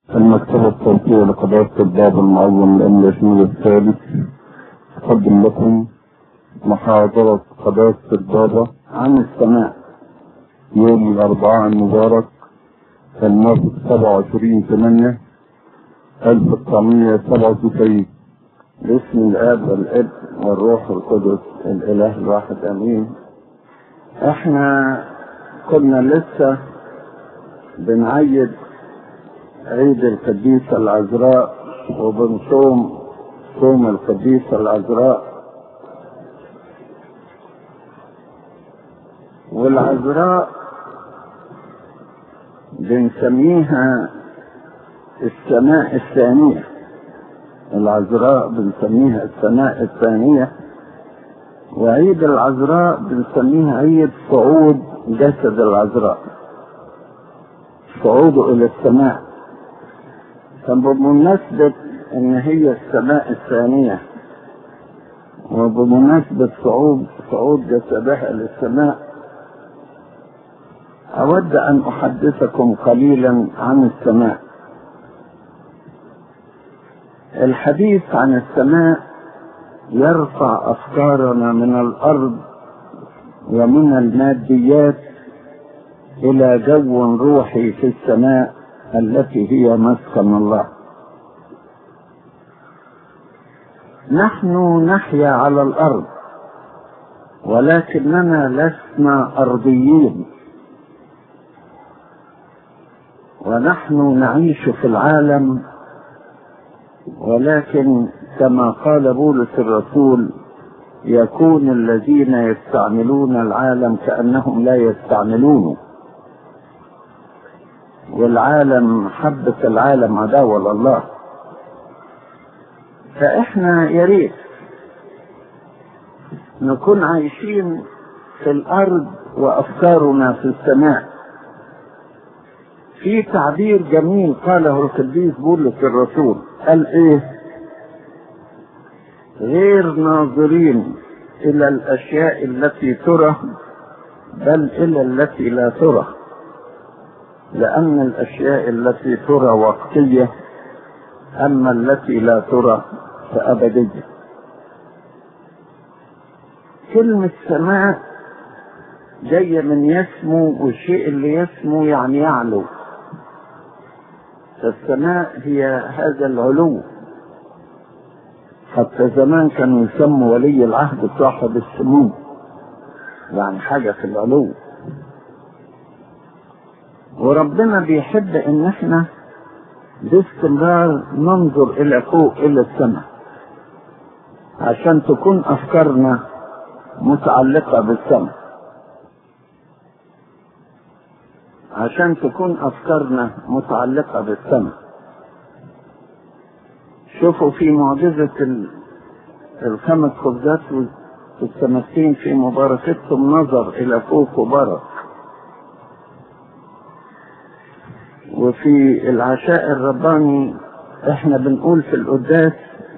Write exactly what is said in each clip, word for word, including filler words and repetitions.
المكتبة الصوتية لقداسة الباب المعظم الأمريكي الثالث تقدم لكم محاضرة قداسة البابا عن السماء يوم الأربعاء المبارك الموافق سبعة وعشرين ثمانية ألف وتسعمائة وسبعة وتسعين. باسم الآب والابن والروح القدس الإله الواحد آمين. احنا كنا لسه بنعيد عيد القديسة العذراء وبنصوم صوم القديسة العذراء، والعذراء بنسميها السماء الثانية. العذراء بنسميها السماء الثانية، وعيد العذراء بنسميها عيد صعود جسد العذراء، صعوده إلى السماء. فبمناسبة ان هي السماء الثانية وبمناسبة صعود صعود جسدها للسماء، اود ان احدثكم قليلا عن السماء. الحديث عن السماء يرفع افكارنا من الارض ومن الماديات الى جو روحي في السماء التي هي مسكن الله. نحن نحيا على الارض ولكننا لسنا ارضيين، ونحن نعيش في العالم، ولكن كما قال بولس الرسول يكون الذين يستعملون العالم كأنهم لا يستعملونه، والعالم حبة العالم عداوة لله. فإحنا يريد نكون عايشين في الأرض وأفكارنا في السماء. في تعبير جميل قاله القديس بولس الرسول، قال إيه؟ غير ناظرين إلى الأشياء التي ترى بل إلى التي لا ترى، لأن الأشياء التي ترى وقتية، أما التي لا ترى فأبدية. كلمة سماء جاية من يسمو، والشيء اللي يسمو يعني يعلو. فالسماء هي هذا العلو. حتى زمان كانوا يسموا ولي العهد صاحب السمو، يعني حاجة في العلو. وربنا بيحب ان احنا باستمرار ننظر الى فوق الى السماء، عشان تكون افكارنا متعلقة بالسماء، عشان تكون افكارنا متعلقة بالسماء. شوفوا في معجزة الخمس خبزات والسمكتين في مباركتهم نظر الى فوق وبارك. وفي العشاء الرباني احنا بنقول في القداس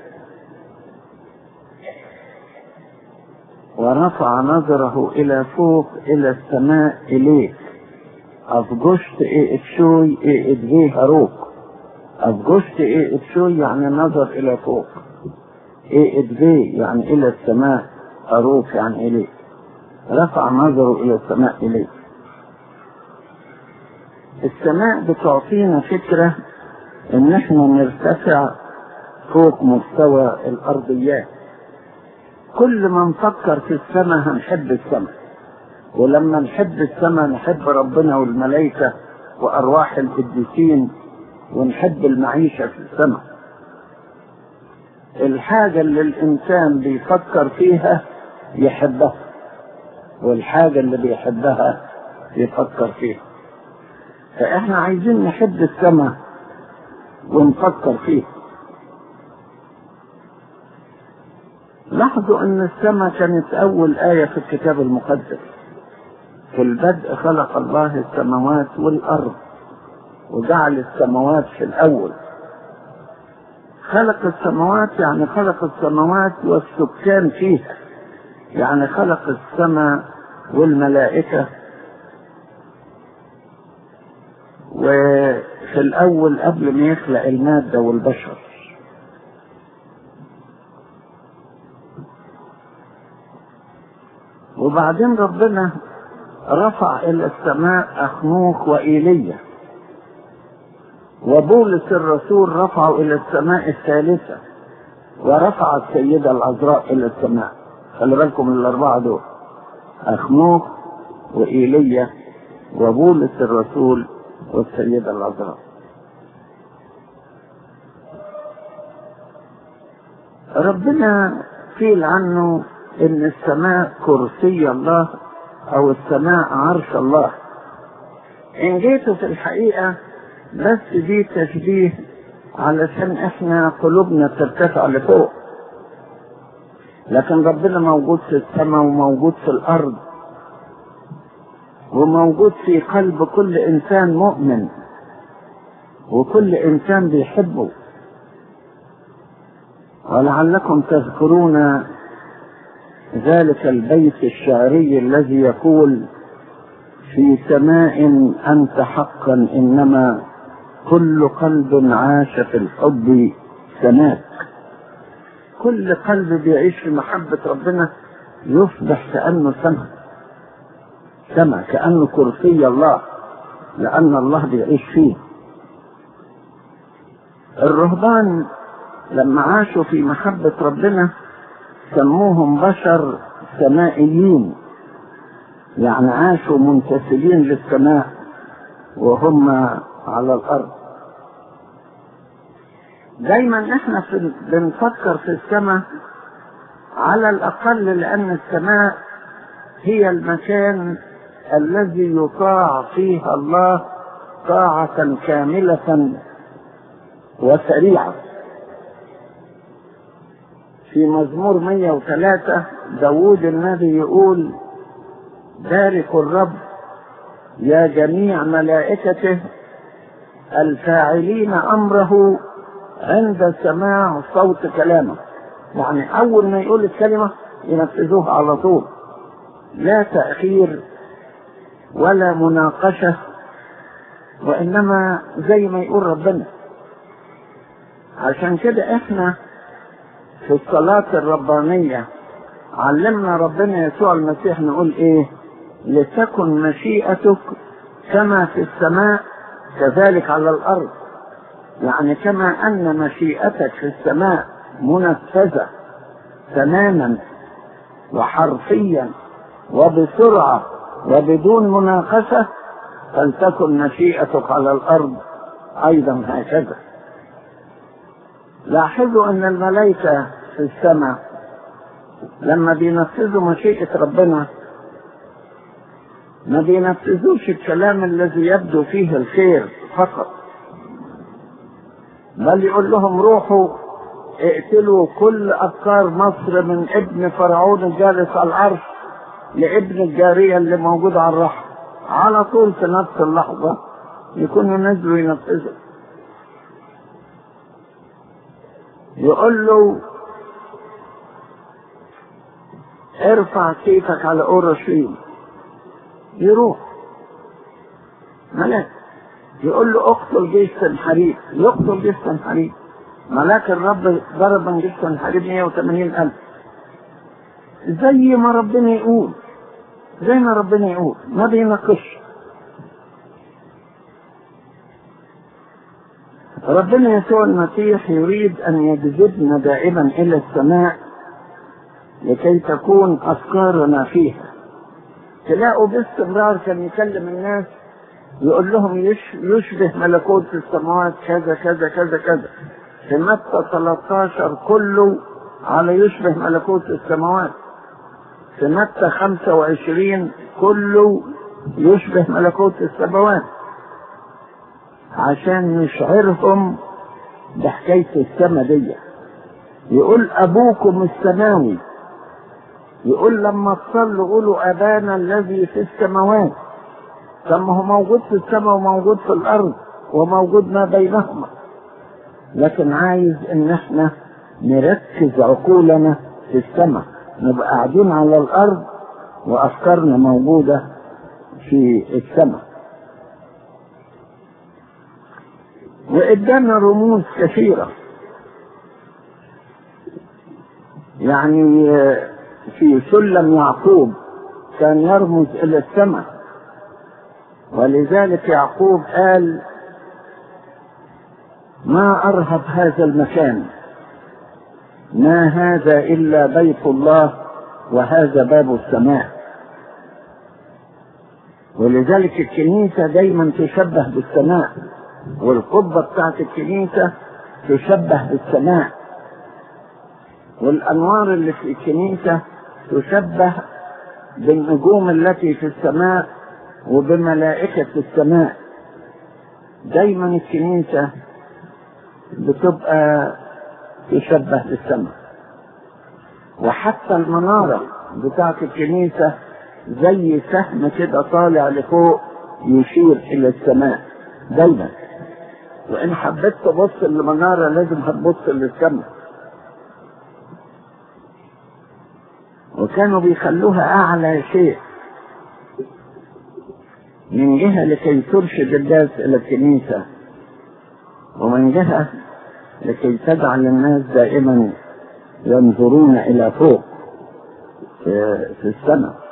ورفع نظره الى فوق الى السماء اليك افجشت ايه اتشوي ايه ادغيه هروك. افجشت ايه اتشوي يعني نظر الى فوق، ايه ادغيه يعني الى السماء، هروك يعني اليك. رفع نظره الى السماء اليك. السماء بتعطينا فكرة ان احنا نرتفع فوق مستوى الارضيات. كل ما نفكر في السماء هنحب السماء، ولما نحب السماء نحب ربنا والملائكة وارواح القديسين، ونحب المعيشة في السماء. الحاجة اللي الانسان بيفكر فيها يحبها، والحاجة اللي بيحبها يفكر فيها. فاحنا عايزين نحب السماء ونفكر فيه. لاحظوا ان السماء كانت اول آية في الكتاب المقدس. في البدء خلق الله السماوات والارض، وجعل السماوات في الاول. خلق السماوات يعني خلق السماوات والسكان فيها، يعني خلق السماء والملائكة. وفي في الأول قبل ما يخلق المادة والبشر. وبعدين ربنا رفع إلى السماء أخنوخ وإيليا، وبولس الرسول رفعه إلى السماء الثالثة، ورفع السيدة العذراء إلى السماء. خلي بالكم من الأربعة دول، أخنوخ وإيليا وبولس الرسول والسيدة العذراء. ربنا قيل عنه إن السماء كرسي الله أو السماء عرش الله. إن جيتوا في الحقيقة بس دي تشبيه علشان إحنا قلوبنا ترتفع لفوق، لكن ربنا موجود في السماء وموجود في الأرض وموجود في قلب كل إنسان مؤمن وكل إنسان بيحبه. ولعلكم تذكرون ذلك البيت الشعري الذي يقول: في سماء أنت حقا إنما كل قلب عاش في الحب سماك. كل قلب بيعيش في محبة ربنا يصبح كأنه سماء، سماء كأنه كرسي الله، لأن الله بيعيش فيه. الرهبان لما عاشوا في محبة ربنا سموهم بشر سمائيين، يعني عاشوا منتسبين للسماء وهم على الأرض. دايما احنا في بنفكر في السماء على الأقل لأن السماء هي المكان الذي يطاع فيها الله طاعة كاملة وسريعة. في مزمور مئة وثلاثة داود النبي يقول: باركوا الرب يا جميع ملائكته الفاعلين أمره عند سماع صوت كلامه. يعني أول ما يقول الكلمة ينفذوها على طول، لا تأخير ولا مناقشة، وإنما زي ما يقول ربنا. عشان كده إحنا في الصلاة الربانية علمنا ربنا يسوع المسيح نقول إيه؟ لتكن مشيئتك كما في السماء كذلك على الأرض. يعني كما أن مشيئتك في السماء منفذة تماما وحرفيا وبسرعة وبدون مناقشة، فلتكن مشيئتك على الأرض أيضا هكذا. لاحظوا أن الملائكة في السماء لما بينفذوا مشيئة ربنا ما بينفذوش الكلام الذي يبدو فيه الخير فقط، بل يقول لهم: روحوا اقتلوا كل أفكار مصر من ابن فرعون الجالس على العرش لابن الجارية اللي موجودة على الرحم. على طول في نفس اللحظة يكونوا نزلوا ينفذوا. يقول له: ارفع سيفك على أورشليم، يروح ملاك. يقول له: اقتل جيش سنحريب، يقتل جيش سنحريب. ملاك الرب ضرب من جيش سنحريب مئة وثمانين ألف. زي ما ربنا يقول، زي ما ربنا يقول، ما بيناقش. ربنا يسوع المسيح يريد أن يجذبنا دائما إلى السماء لكي تكون أفكارنا فيها. تلاقوا باستمرار كان يكلم الناس يقول لهم يشبه ملكوت السماوات كذا كذا كذا كذا. في متى ثلاثة عشر كله على يشبه ملكوت السماوات. في متى خمسة وعشرين كله يشبه ملكوت السماوات، عشان يشعرهم بحكاية السماء دي. يقول: أبوكم السماوي. يقول لما تصلوا قولوا: أبانا الذي في السماوات. طب ما هو موجود في السماء وموجود في الأرض وموجود ما بينهما، لكن عايز إن احنا نركز عقولنا في السماء، نبقى قاعدين على الأرض وأفكارنا موجودة في السماء. وإدانا رموز كثيرة. يعني في سلم يعقوب كان يرمز إلى السماء، ولذلك يعقوب قال ما أرهب هذا المكان، ما هذا إلا بيت الله وهذا باب السماء. ولذلك الكنيسة دايما تشبه بالسماء، والقبة بتاعت الكنيسة تشبه بالسماء، والأنوار اللي في الكنيسة تشبه بالنجوم التي في السماء وبملائكة السماء. دايما الكنيسة بتبقى تشبه بالسماء، وحتى المنارة بتاعت الكنيسة زي سهم كده طالع لفوق يشير إلى السماء دايما. وإن حبيت تبص للمنارة لازم هتبص للسماء. وكانوا بيخلوها أعلى شيء من جهة لكي ترشد الناس إلى الكنيسة، ومن جهة لكي تجعل الناس دائما ينظرون إلى فوق في, في السماء.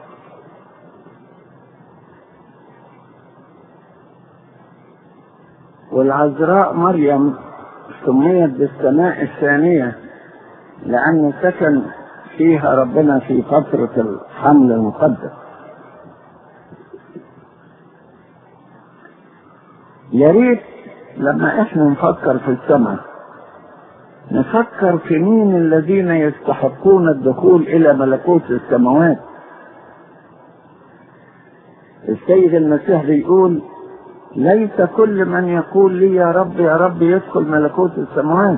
والعذراء مريم سميت بالسماء الثانية لأن سكن فيها ربنا في فترة الحمل المقدس. يا ريت لما احنا نفكر في السماء نفكر في مين الذين يستحقون الدخول إلى ملكوت السماوات. السيد المسيح بيقول ليس كل من يقول لي يا رب يا رب يدخل ملكوت السماوات،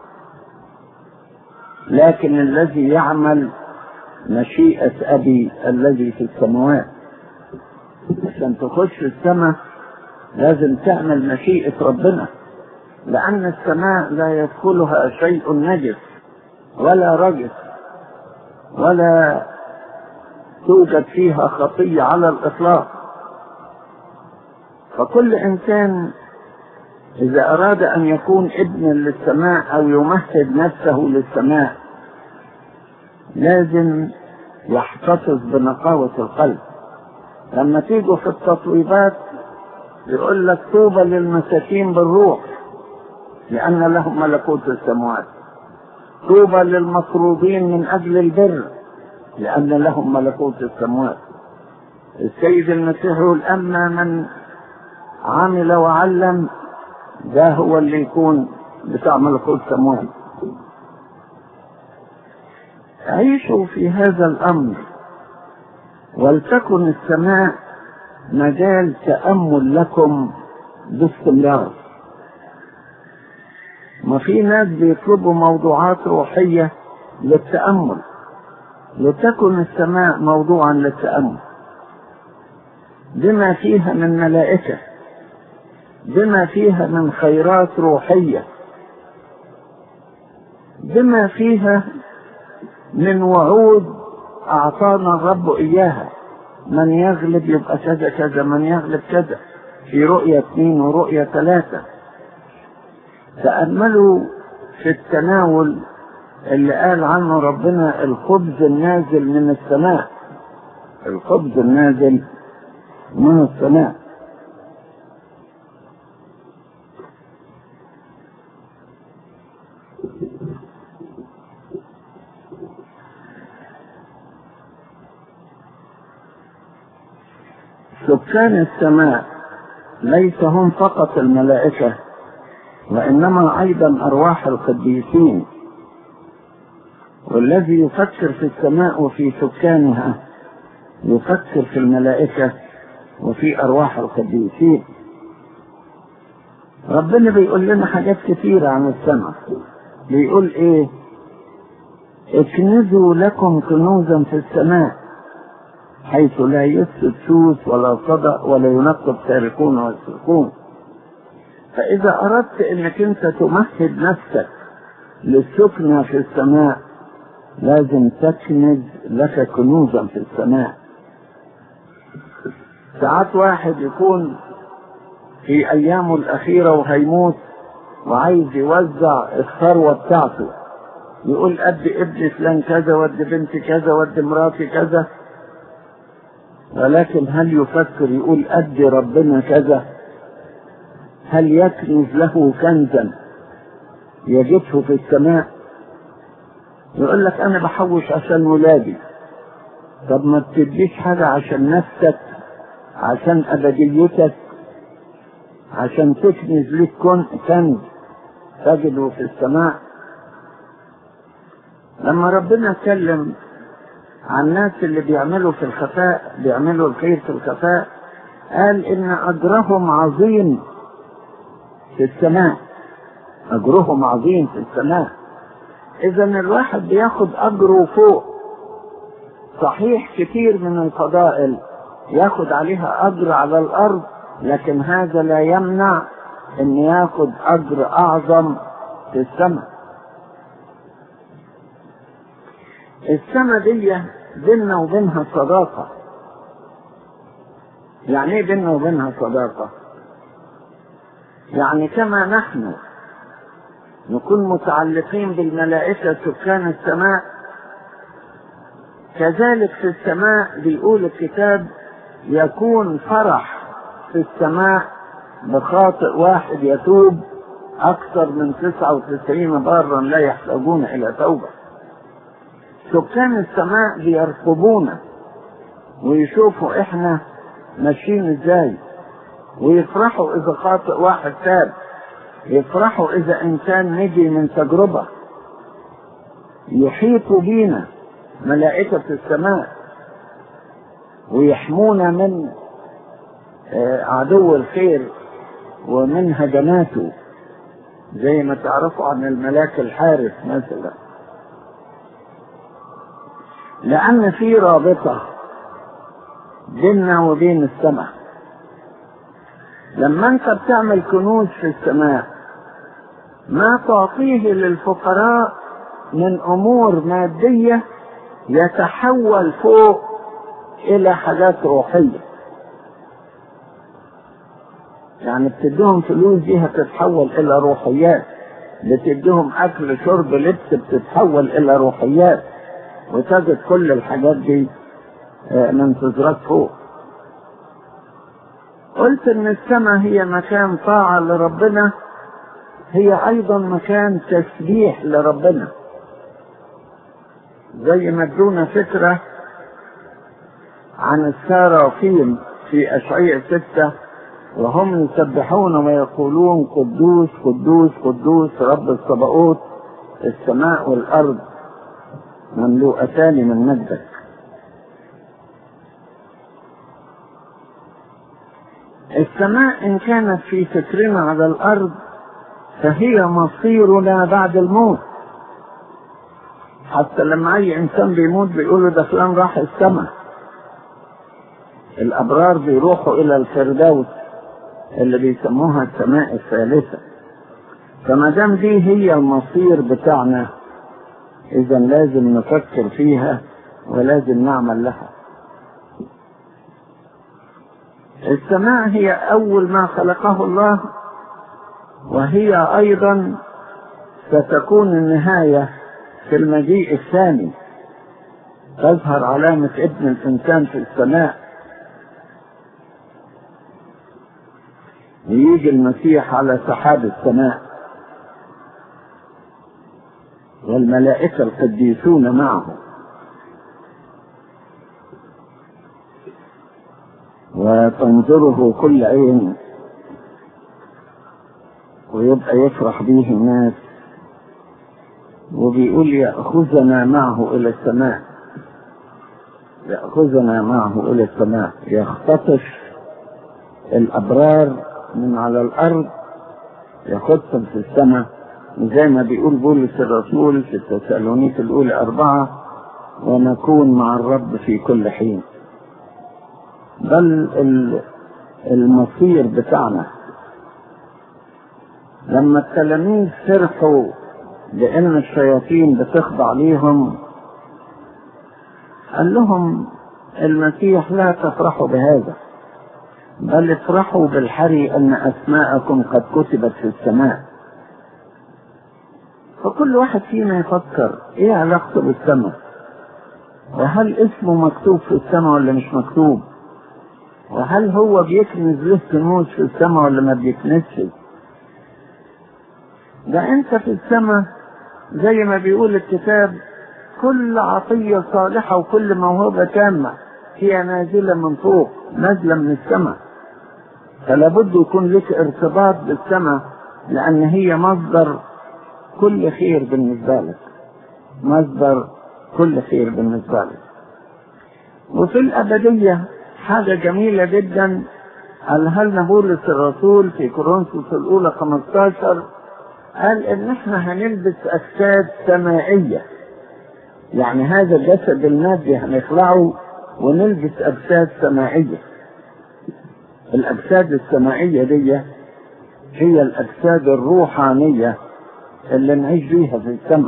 لكن الذي يعمل مشيئة أبي الذي في السماوات. عشان تخش السماء لازم تعمل مشيئة ربنا، لأن السماء لا يدخلها شيء نجس ولا رجس ولا توجد فيها خطية على الإطلاق. فكل إنسان إذا أراد أن يكون ابنا للسماء أو يمهد نفسه للسماء لازم يحتفظ بنقاوة القلب. لما تيجوا في التطويبات يقول لك طوبى للمساكين بالروح لأن لهم ملكوت السماوات، طوبى للمطرودين من أجل البر لأن لهم ملكوت السماوات. السيد المسيح يقول أما من عمل وعلم ده هو اللي يكون بتاع ملكوت السماوات. عيشوا في هذا الأمر، ولتكن السماء مجال تأمل لكم باستمرار. ما في ناس بيطلبوا موضوعات روحية للتأمل، لتكن السماء موضوعا للتأمل بما فيها من ملائكة، بما فيها من خيرات روحية، بما فيها من وعود أعطانا الرب إياها. من يغلب يبقى كذا كذا، من يغلب كذا، في رؤية اثنين ورؤية ثلاثة. تأملوا في التناول اللي قال عنه ربنا الخبز النازل من السماء، الخبز النازل من السماء. سكان السماء ليس هم فقط الملائكة، وإنما أيضا أرواح القديسين. والذي يفكر في السماء وفي سكانها يفكر في الملائكة وفي أرواح القديسين. ربنا بيقول لنا حاجات كثيرة عن السماء. بيقول إيه؟ اكنزوا لكم كنوزا في السماء حيث لا يفسد سوس ولا صدأ ولا ينقب سارقون ويسرقون. فإذا أردت أنك أنت تمهد نفسك للسكنة في السماء لازم تكنز لك كنوزا في السماء. ساعات واحد يكون في أيامه الأخيرة وهيموت وعايز يوزع الثروة بتاعته، يقول أدي ابن فلان كذا وأدي بنتي كذا وأدي مراتي كذا، ولكن هل يفكر يقول أدي ربنا كذا؟ هل يكنز له كنزا يجده في السماء؟ يقول لك أنا بحوش عشان ولادي. طب ما بتديش حاجة عشان نفسك، عشان أبديتك، عشان تكنز لك كنز تجده في السماء؟ لما ربنا اتكلم عن الناس اللي بيعملوا في الخفاء، بيعملوا الخير في الخفاء، قال إن أجرهم عظيم في السماء، أجرهم عظيم في السماء. إذا الواحد بياخد أجره فوق. صحيح كتير من الفضائل ياخد عليها أجر على الأرض، لكن هذا لا يمنع أن ياخد أجر أعظم في السماء. السماء دي بيننا وبينها صداقة. يعني ايه بيننا وبينها صداقة؟ يعني كما نحن نكون متعلقين بالملائكة سكان السماء، كذلك في السماء بيقول الكتاب يكون فرح في السماء بخاطئ واحد يتوب أكثر من تسعة وتسعين بارا لا يحتاجون إلى توبة. سكان السماء بيرقبونا ويشوفوا إحنا ماشيين إزاي، ويفرحوا إذا خاطئ واحد تاب، يفرحوا إذا إنسان نجي من تجربة. يحيطوا بينا ملائكة السماء ويحمونا من عدو الخير ومن هجماته، زي ما تعرفوا عن الملاك الحارس مثلا. لأن في رابطة بيننا وبين السماء. لما انت بتعمل كنوز في السماء، ما تعطيه للفقراء من أمور مادية يتحول فوق إلى حاجات روحية. يعني بتديهم فلوس دي هتتحول إلى روحيات، بتديهم أكل شرب لبس بتتحول إلى روحيات، وتجد كل الحاجات دي منتظرات فوق. قلت ان السماء هي مكان طاعة لربنا، هي ايضا مكان تسبيح لربنا. زي ما ادونا فكرة عن السرافيم في اشعياء ستة، وهم يسبحون ويقولون قدوس قدوس قدوس رب الصباؤوت، السماء والارض مملوءتان من مجدك. السماء إن كانت في فكرنا على الأرض فهي مصيرنا بعد الموت. حتى لما أي إنسان بيموت بيقولوا ده فلان راح السماء. الأبرار بيروحوا إلى الفردوس اللي بيسموها السماء الثالثة. فما دام دي هي المصير بتاعنا، إذا لازم نفكر فيها ولازم نعمل لها. السماء هي أول ما خلقه الله، وهي أيضا ستكون النهاية في المجيء الثاني. تظهر علامة ابن الإنسان في السماء، ويجي المسيح على سحاب السماء والملائكة القديسون معه، وتنظره كل عين، ويبقى يفرح به الناس. وبيقول يأخذنا معه إلى السماء، يأخذنا معه إلى السماء، يختطف الأبرار من على الأرض ياخدهم في السماء، زي ما بيقول بولس الرسول في التسالونيك الأولى أربعة: ونكون مع الرب في كل حين. بل المصير بتاعنا. لما التلاميذ فرحوا لأن الشياطين بتخضع ليهم، قال لهم المسيح لا تفرحوا بهذا، بل افرحوا بالحري أن أسماءكم قد كتبت في السماء. فكل واحد فينا يفكر ايه علاقته بالسماء، وهل اسمه مكتوب في السماء ولا مش مكتوب، وهل هو بيكنز له كنوز في السماء ولا ما بيكنزش. ده انت في السماء زي ما بيقول الكتاب كل عطية صالحة وكل موهبة تامة هي نازلة من فوق، نازلة من السماء. فلا بد يكون لك ارتباط بالسماء، لأن هي مصدر كل خير بالنسبة لك، مصدر كل خير بالنسبة لك. وفي الأبدية حاجة جميلة جدا قالها لنا بولس الرسول في كورنثوس الأولى خمسة عشر، قال إن إحنا هنلبس أجساد سمائية، يعني هذا الجسد المادي هنخلعه ونلبس أجساد سمائية. الأجساد السمائية دي هي الأجساد الروحانية اللي نعيش بيها في السماء،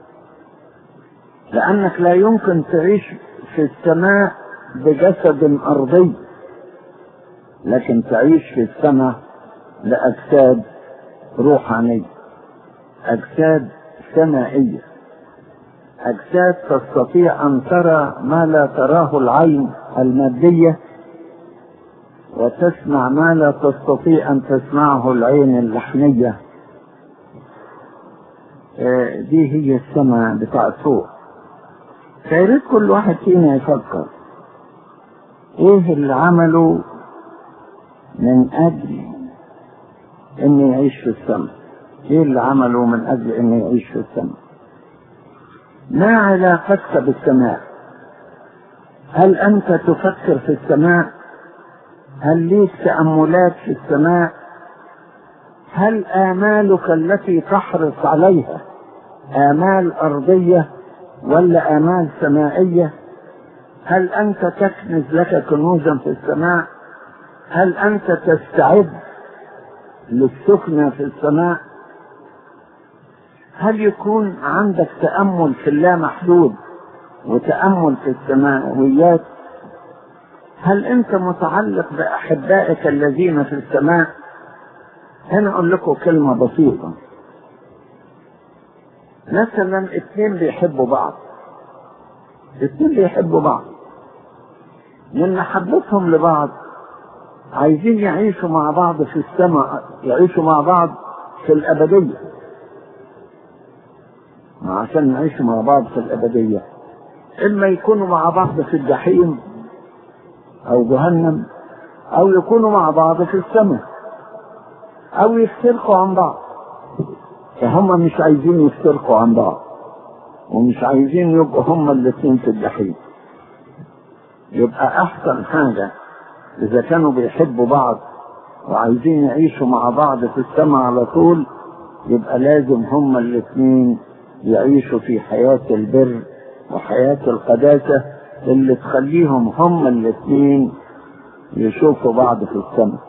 لأنك لا يمكن تعيش في السماء بجسد أرضي، لكن تعيش في السماء لأجساد روحانية، أجساد سمائية، أجساد تستطيع أن ترى ما لا تراه العين المادية، وتسمع ما لا تستطيع أن تسمعه العين اللحمية. دي هي السماء بتاعت فوق. فياريت كل واحد فينا يفكر ايه اللي عمله من اجل ان يعيش في السماء، ايه اللي عمله من اجل ان يعيش في السماء. ما علاقتك بالسماء؟ هل انت تفكر في السماء؟ هل ليك تأملات في السماء؟ هل آمالك التي تحرص عليها آمال أرضية ولا آمال سمائية؟ هل أنت تكنز لك كنوزا في السماء؟ هل أنت تستعد للسكنة في السماء؟ هل يكون عندك تأمل في اللامحدود وتأمل في السماويات؟ هل أنت متعلق بأحبائك الذين في السماء؟ هنا أقول لكم كلمة بسيطة. مثلا اثنين بيحبوا بعض، اثنين بيحبوا بعض من محبتهم لبعض عايزين يعيشوا مع بعض في السماء، يعيشوا مع بعض في الأبدية. عشان نعيشوا مع بعض في الأبدية إما يكونوا مع بعض في الجحيم أو جهنم، أو يكونوا مع بعض في السماء، أو يفترقوا عن بعض. فهم مش عايزين يفترقوا عن بعض، ومش عايزين يبقوا هم الاثنين في الجحيم. يبقى أحسن حاجة إذا كانوا بيحبوا بعض وعايزين يعيشوا مع بعض في السماء على طول، يبقى لازم هم الاثنين يعيشوا في حياة البر وحياة القداسة اللي تخليهم هم الاثنين يشوفوا بعض في السماء.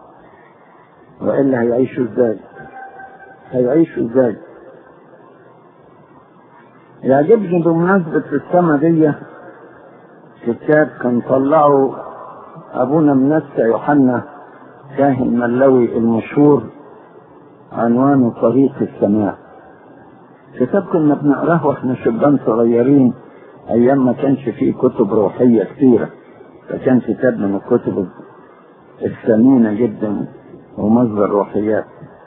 وإلا هيعيشوا ازاي؟ هيعيشوا ازاي؟ يعجبني بمناسبة السماء دي كتاب كان طلعه أبونا منسى يوحنا كاهن ملوي المشهور، عنوانه طريق السماء. كتاب كنا بنقراه واحنا شبان صغيرين، أيام ما كانش فيه كتب روحية كثيرة، فكان كتاب من الكتب الثمينة جدا ومصدر روحيات.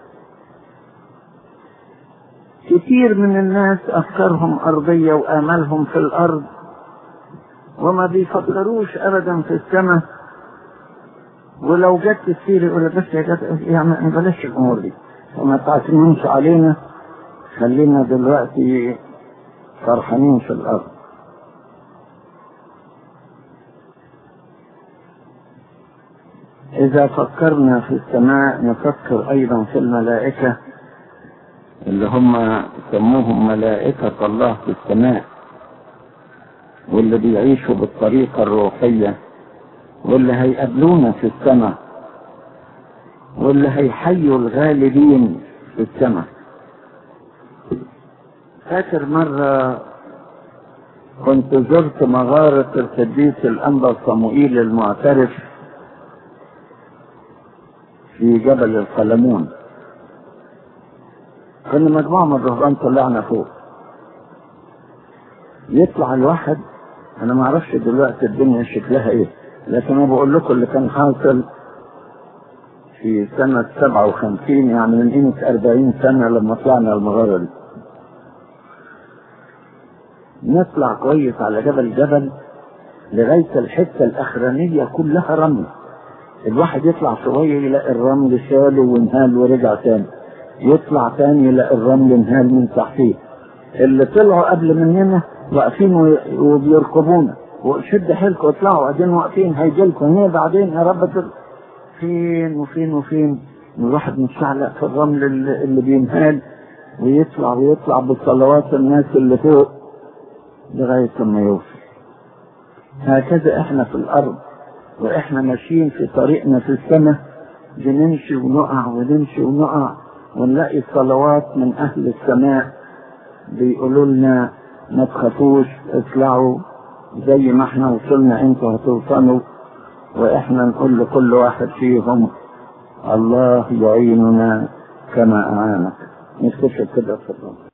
كثير من الناس أفكارهم أرضية وآمالهم في الأرض، وما بيفكروش أبدا في السماء. ولو جت كثير يقول بس يا جت يعني بلاش الأمور دي وما تعتمدش علينا، خلينا دلوقتي فرحانين في الأرض. إذا فكرنا في السماء نفكر أيضا في الملائكة اللي هم سموهم ملائكة الله في السماء، واللي بيعيشوا بالطريقة الروحية، واللي هيقابلونا في السماء، واللي هيحيوا الغالبين في السماء. فاكر مرة كنت زرت مغارة القديس الأنبا صموئيل المعترف في جبل القلمون. كنا مجموعة من الرهبان طلعنا فوق، يطلع الواحد، انا ما اعرفش دلوقتي الدنيا شكلها ايه، لكن انا بقول لكم اللي كان حاصل في سنة سبعة وخمسين، يعني من قيمة أربعين سنة لما طلعنا المغارة دي. نطلع كويس على جبل جبل لغاية الحتة الأخرانية كلها رمل. الواحد يطلع شوية يلاقي الرمل شاله وانهال ورجع تاني، يطلع تاني يلاقي الرمل انهال من تحتيه. اللي طلعوا قبل مننا واقفين وبيركبونا، وشد حيلكم اطلعوا، قاعدين واقفين هيجيلكم هنا بعدين يا رب تل... فين وفين وفين. الواحد متشعلق في الرمل اللي, اللي بينهال، ويطلع ويطلع بصلوات الناس اللي فوق لغاية ما يوصل. هكذا احنا في الارض واحنا ماشيين في طريقنا في السماء، بنمشي ونقع ونمشي ونقع، ونلاقي صلوات من اهل السماء بيقولوا لنا ما تخافوش، اطلعوا زي ما احنا وصلنا انتوا هتوصلوا. واحنا نقول لكل واحد فيهم الله يعيننا كما اعانك. نكتشف كده في الرب.